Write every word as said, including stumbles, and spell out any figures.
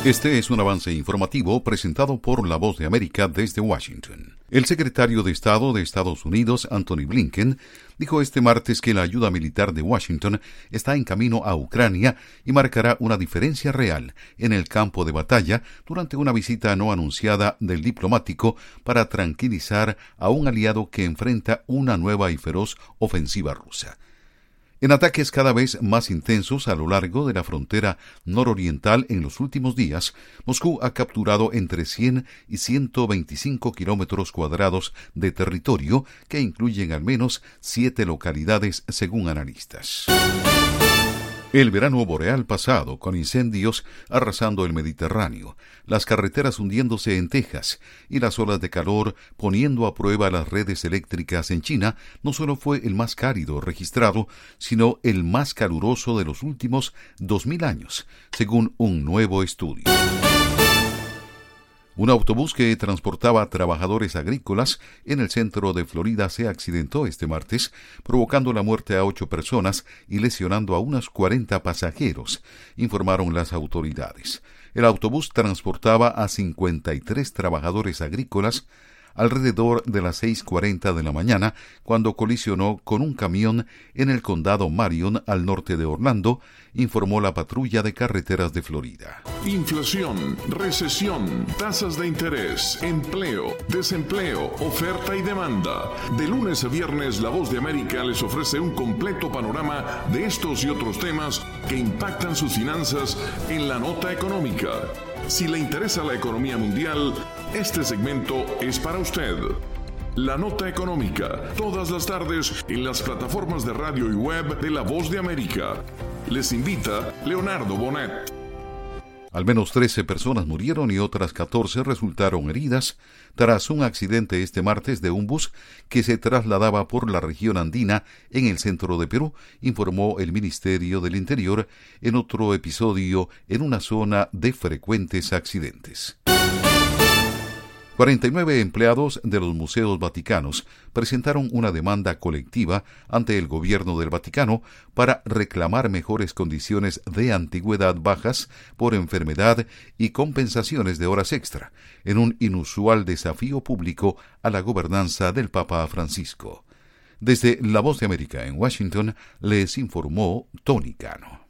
Este es un avance informativo presentado por La Voz de América desde Washington. El secretario de Estado de Estados Unidos, Antony Blinken, dijo este martes que la ayuda militar de Washington está en camino a Ucrania y marcará una diferencia real en el campo de batalla durante una visita no anunciada del diplomático para tranquilizar a un aliado que enfrenta una nueva y feroz ofensiva rusa. En ataques cada vez más intensos a lo largo de la frontera nororiental en los últimos días, Moscú ha capturado entre cien y ciento veinticinco kilómetros cuadrados de territorio que incluyen al menos siete localidades según analistas. El verano boreal pasado, con incendios arrasando el Mediterráneo, las carreteras hundiéndose en Texas y las olas de calor poniendo a prueba las redes eléctricas en China, no solo fue el más cálido registrado, sino el más caluroso de los últimos dos mil años, según un nuevo estudio. Un autobús que transportaba a trabajadores agrícolas en el centro de Florida se accidentó este martes, provocando la muerte a ocho personas y lesionando a unos cuarenta pasajeros, informaron las autoridades. El autobús transportaba a cincuenta y tres trabajadores agrícolas alrededor de las seis cuarenta de la mañana, cuando colisionó con un camión en el condado Marion, al norte de Orlando, informó la patrulla de carreteras de Florida. Inflación, recesión, tasas de interés, empleo, desempleo, oferta y demanda. De lunes a viernes, La Voz de América les ofrece un completo panorama de estos y otros temas que impactan sus finanzas en la nota económica. Si le interesa la economía mundial, este segmento es para usted. La Nota Económica, todas las tardes en las plataformas de radio y web de La Voz de América. Les invita Leonardo Bonet. Al menos trece personas murieron y otras catorce resultaron heridas tras un accidente este martes de un bus que se trasladaba por la región andina en el centro de Perú, informó el Ministerio del Interior en otro episodio en una zona de frecuentes accidentes. cuarenta y nueve empleados de los museos vaticanos presentaron una demanda colectiva ante el gobierno del Vaticano para reclamar mejores condiciones de antigüedad bajas por enfermedad y compensaciones de horas extra, en un inusual desafío público a la gobernanza del Papa Francisco. Desde La Voz de América en Washington les informó Tony Cano.